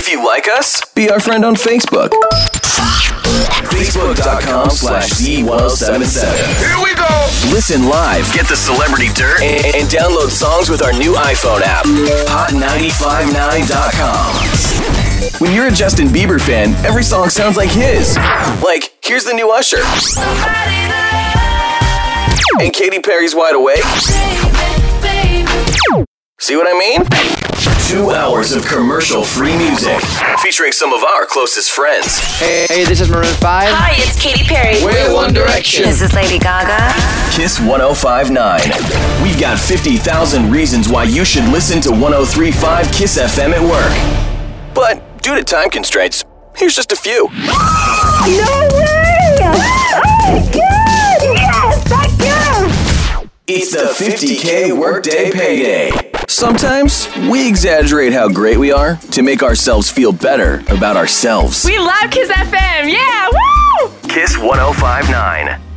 If you like us, be our friend on Facebook. Facebook.com/Z1077. Here we go! Listen live, get the celebrity dirt, and download songs with our new iPhone app. Hot959.com. When you're a Justin Bieber fan, every song sounds like his. Like, here's the new Usher. And Katy Perry's Wide Awake. See what I mean? 2 hours of commercial-free music, featuring some of our closest friends. Hey, this is Maroon 5. Hi, it's Katy Perry. We're One Direction. This is Lady Gaga. Kiss 105.9. We've got 50,000 reasons why you should listen to 103.5 Kiss FM at work. But due to time constraints, here's just a few. No way! Oh, good! Yes, thank you! It's the 50K Workday Payday. Sometimes we exaggerate how great we are to make ourselves feel better about ourselves. We love Kiss FM. Yeah, woo! Kiss 105.9.